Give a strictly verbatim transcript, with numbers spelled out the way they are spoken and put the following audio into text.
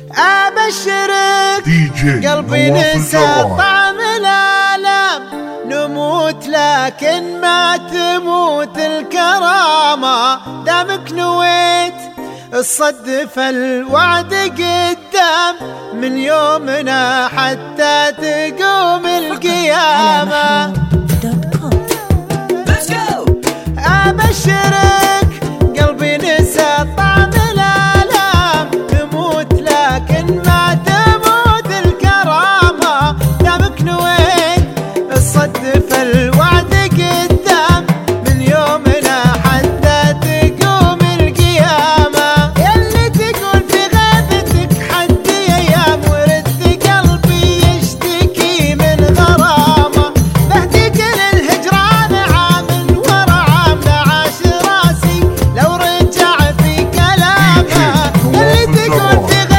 أبشرك قلبي نسى طعم الآلام، نموت لكن ما تموت الكرامة، دامك نويت الصدف الوعد قدام، من يومنا حتى تقوم القيامة. أبشرك قلبي نسى طعم الآلام، نموت لكن ما تموت الكرامة، دامك نويت الصدف الوعد قدام، من يومنا حتى تقوم القيامة. يلي تقول في غيبتك حدي أيام، ورد قلبي يشتكي من غرامة، بهديك للهجران عام ورا عام، لعاش راسي لو رجع في كلامه. يلي تقول في